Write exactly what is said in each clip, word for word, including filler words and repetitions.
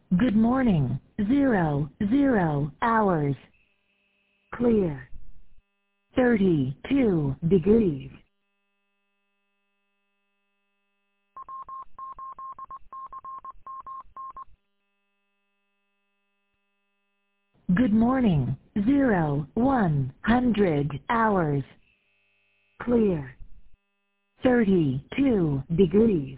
Good morning. Zero, zero hours. Clear. thirty-two degrees. Good morning. Zero, one hundred hours. Clear. thirty-two degrees.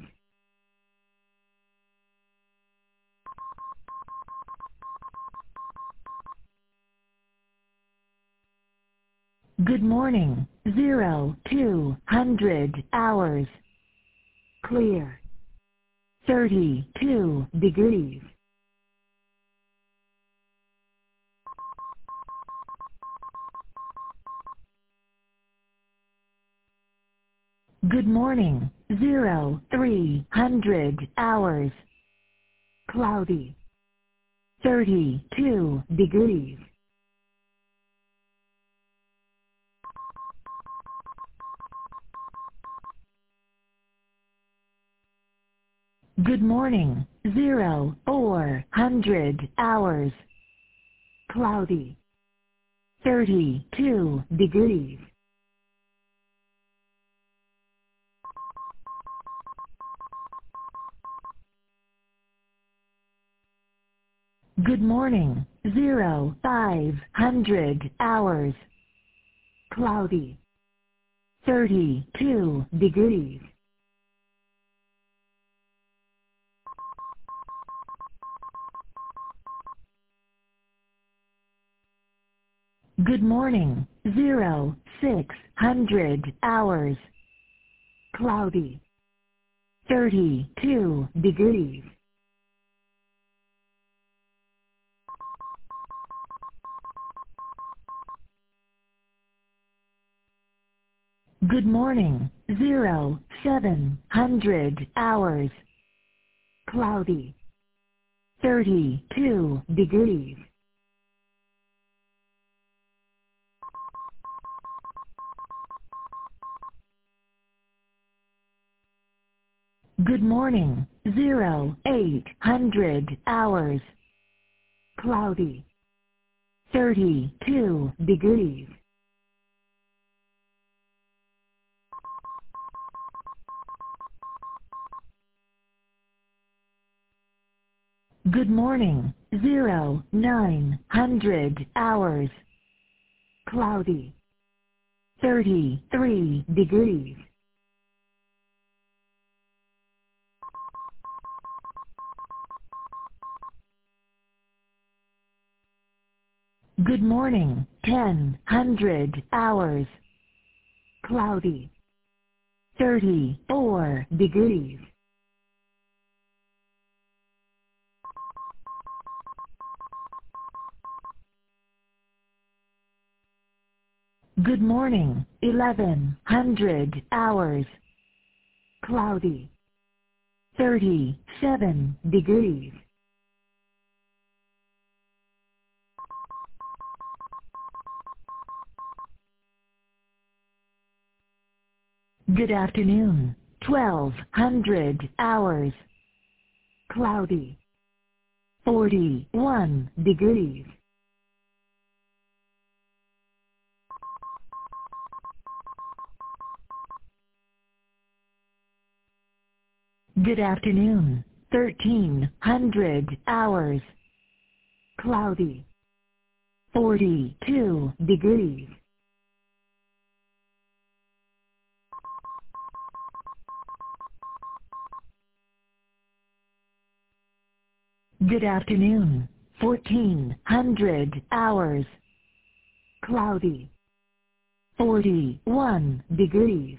Good morning. Zero, two hundred hours. Clear. thirty-two degrees. Good morning. Zero, three hundred hours. Cloudy. thirty-two degrees. Good morning. Zero, four hundred hours. Cloudy. thirty-two degrees. Good morning. Zero, five hundred hours. Cloudy. thirty-two degrees. Good morning. Zero, six hundred hours. Cloudy. thirty-two degrees. Good morning. Zero, seven hundred hours. Cloudy. thirty-two degrees. Good morning. Zero, eight hundred hours. Cloudy. thirty-two degrees. Good morning. Zero, nine hundred hours. Cloudy. thirty-three degrees. Good morning. Ten hundred hours. Cloudy. thirty-four degrees. Good morning. Eleven hundred hours. Cloudy. thirty-seven degrees. Good afternoon. Twelve hundred hours. Cloudy. forty-one degrees. Good afternoon. Thirteen hundred hours. Cloudy. forty-two degrees. Good afternoon. Fourteen hundred hours. Cloudy. forty-one degrees.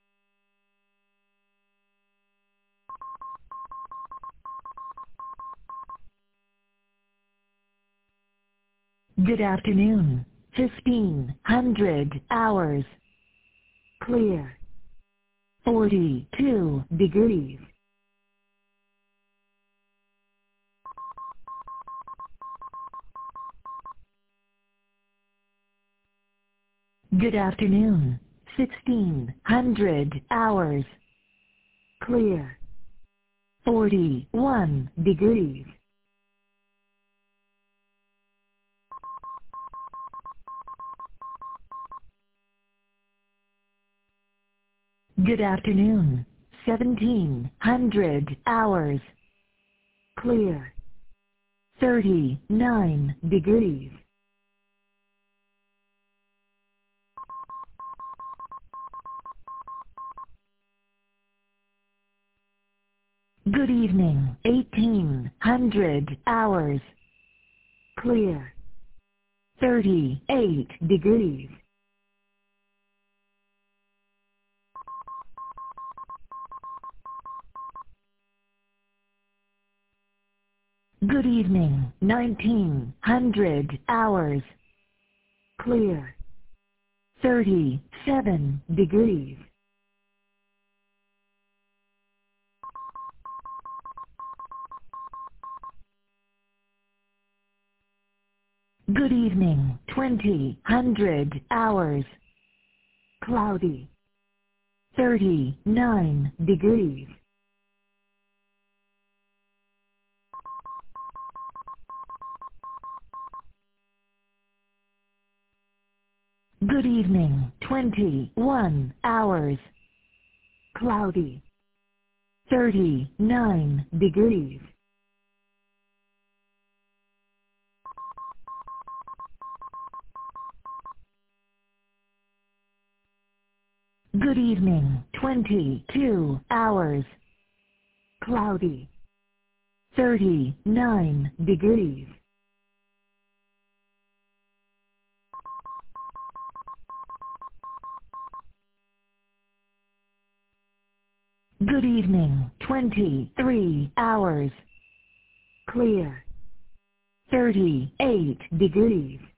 Good afternoon. Fifteen hundred hours. Clear. forty-two degrees. Good afternoon. Sixteen hundred hours. Clear. forty-one degrees. Good afternoon. seventeen hundred hours. Clear. thirty-nine degrees. Good evening. eighteen hundred hours. Clear. thirty-eight degrees. Good evening. nineteen hundred hours. Clear. thirty-seven degrees. Good evening. twenty hundred hours. Cloudy. thirty-nine degrees. Good evening. twenty-one hours. Cloudy. thirty-nine degrees. Good evening. twenty-two hours. Cloudy. thirty-nine degrees. Good evening. twenty-three hours. Clear. thirty-eight degrees.